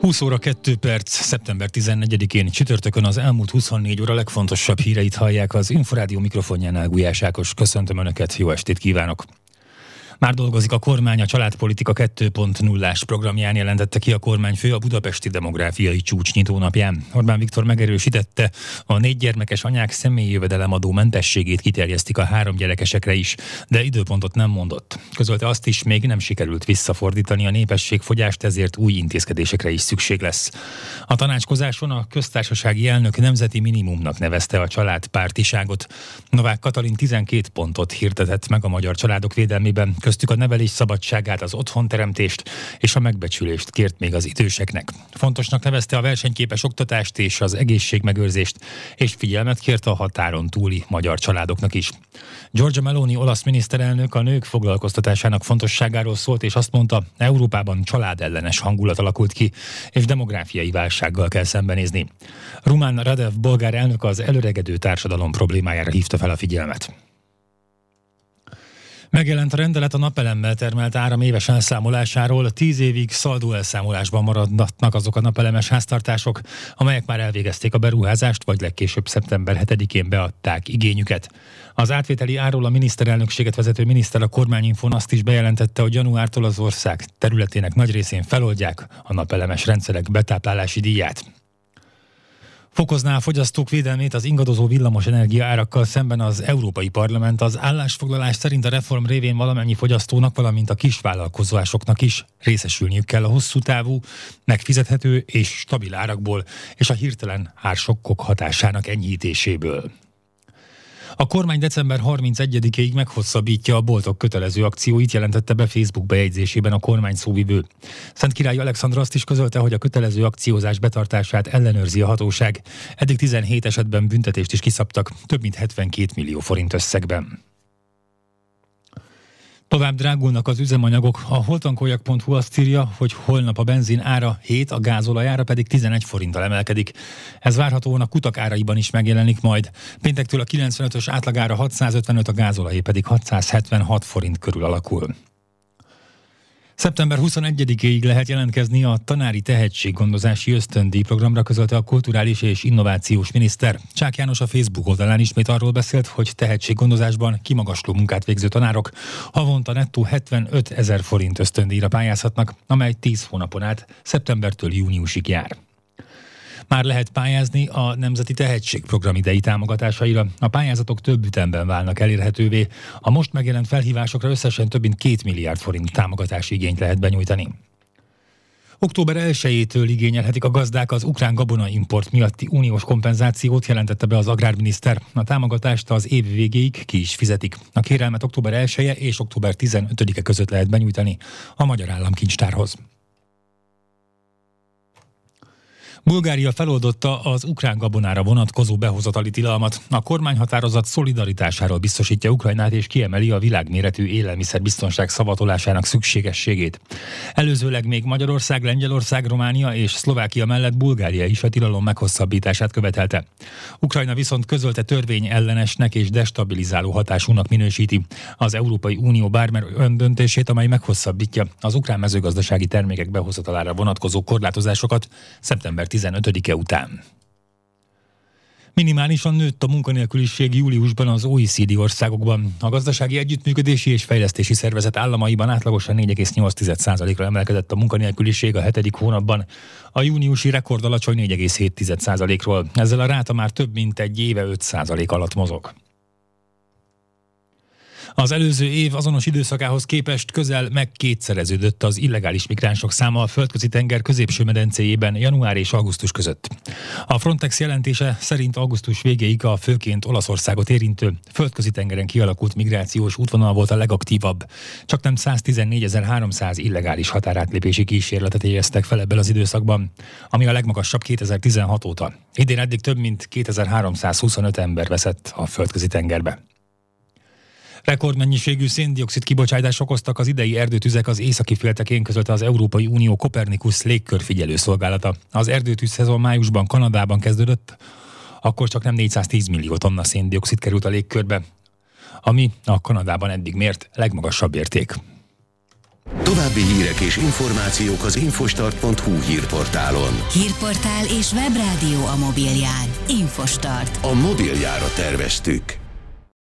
20 óra 2 perc, szeptember 14-én csütörtökön az elmúlt 24 óra legfontosabb híreit hallják az Inforádió mikrofonjánál. Gulyás Ákos, köszöntöm Önöket, jó estét kívánok! Már dolgozik a kormány a Családpolitika 2.0-ás programján, jelentette ki a kormányfő a budapesti demográfiai csúcs nyitónapján. Orbán Viktor megerősítette, a 4 gyermekes anyák személyi jövedelemadó mentességét kiterjesztik a 3 gyerekesekre is, de időpontot nem mondott. Közölte azt is, még nem sikerült visszafordítani a népességfogyást, ezért új intézkedésekre is szükség lesz. A tanácskozáson a köztársasági elnök nemzeti minimumnak nevezte a családpártiságot. Novák Katalin 12 pontot hirdetett meg a magyar családok védelmében, köztük a nevelés szabadságát, az otthonteremtést és a megbecsülést kért még az időseknek. Fontosnak nevezte a versenyképes oktatást és az egészségmegőrzést, és figyelmet kért a határon túli magyar családoknak is. Giorgia Meloni olasz miniszterelnök a nők foglalkoztatásának fontosságáról szólt, és azt mondta, Európában családellenes hangulat alakult ki, és demográfiai válsággal kell szembenézni. Ruman Radev bolgár elnök az elöregedő társadalom problémájára hívta fel a figyelmet. Megjelent a rendelet a napelemmel termelt áram éves elszámolásáról. 10 évig szaldó elszámolásban maradnak azok a napelemes háztartások, amelyek már elvégezték a beruházást, vagy legkésőbb szeptember 7-én beadták igényüket. Az átvételi árról a miniszterelnökséget vezető miniszter a Kormányinfón azt is bejelentette, hogy januártól az ország területének nagy részén feloldják a napelemes rendszerek betáplálási díját. Fokozná a fogyasztók védelmét az ingadozó villamosenergia árakkal szemben az Európai Parlament. Az állásfoglalás szerint a reform révén valamennyi fogyasztónak, valamint a kisvállalkozásoknak is részesülniük kell a hosszú távú, megfizethető és stabil árakból és a hirtelen ársokkok hatásának enyhítéséből. A kormány december 31-ig meghosszabbítja a boltok kötelező akcióit, jelentette be Facebook bejegyzésében a kormány szóvivő. Szentkirály Alexandra azt is közölte, hogy a kötelező akciózás betartását ellenőrzi a hatóság. Eddig 17 esetben büntetést is kiszabtak, több mint 72 millió forint összegben. Tovább drágulnak az üzemanyagok. A holtankoljak.hu azt írja, hogy holnap a benzin ára 7, a gázolaj ára pedig 11 forinttal emelkedik. Ez várhatóan a kutak áraiban is megjelenik majd. Péntektől a 95-ös átlagára 655, a gázolajé pedig 676 forint körül alakul. Szeptember 21-ig lehet jelentkezni a tanári tehetséggondozási ösztöndíj programra, közölte a kulturális és innovációs miniszter. Csák János a Facebook oldalán ismét arról beszélt, hogy tehetséggondozásban kimagasló munkát végző tanárok havonta nettó 75 000 forint ösztöndíjra pályázhatnak, amely 10 hónapon át szeptembertől júniusig jár. Már lehet pályázni a Nemzeti Tehetségprogram idei támogatásaira. A pályázatok több ütemben válnak elérhetővé. A most megjelent felhívásokra összesen több mint 2 milliárd forint támogatási igényt lehet benyújtani. Október 1-től igényelhetik a gazdák az ukrán gabonaimport miatti uniós kompenzációt, jelentette be az agrárminiszter. A támogatást az év végéig ki is fizetik. A kérelmet október 1-e és október 15-e között lehet benyújtani a Magyar Államkincstárhoz. Bulgária feloldotta az ukrán gabonára vonatkozó behozatali tilalmat. A kormányhatározat szolidaritásáról biztosítja Ukrajnát és kiemeli a világméretű élelmiszerbiztonság szavatolásának szükségességét. Előzőleg még Magyarország, Lengyelország, Románia és Szlovákia mellett Bulgária is a tilalom meghosszabbítását követelte. Ukrajna viszont közölte, törvény ellenesnek és destabilizáló hatásúnak minősíti az Európai Unió bármely öndöntését, amely meghosszabbítja az ukrán mezőgazdasági termékek behozatalára vonatkozó korlátozásokat szeptember 15-e után. Minimálisan nőtt a munkanélküliség júliusban az OECD országokban. A Gazdasági Együttműködési és Fejlesztési Szervezet államaiban átlagosan 4,8%-ra emelkedett a munkanélküliség a 7. hónapban. A júniusi rekord alacsony 4,7%-ról. Ezzel a ráta már több mint egy éve 5% alatt mozog. Az előző év azonos időszakához képest közel megkétszereződött az illegális migránsok száma a Földközi-tenger középső medencéjében január és augusztus között. A Frontex jelentése szerint augusztus végéig a főként Olaszországot érintő Földközi-tengeren kialakult migrációs útvonal volt a legaktívabb. Csaknem 114.300 illegális határátlépési kísérletet jegyeztek fel ebből az időszakban, ami a legmagasabb 2016 óta. Idén eddig több mint 2325 ember veszett a Földközi-tengerbe. Rekordmennyiségű szén-dioxid kibocsátást okoztak az idei erdőtüzek az északi féltekén, közölte az Európai Unió Copernicus légkörfigyelő szolgálata. Az erdőtűz szezon májusban Kanadában kezdődött, akkor csak nem 410 millió tonna szén-dioxid került a légkörbe, ami a Kanadában eddig mért legmagasabb érték. További hírek és információk az infostart.hu hírportálon. Hírportál és webrádió a mobilján. Infostart. A mobiljára terveztük.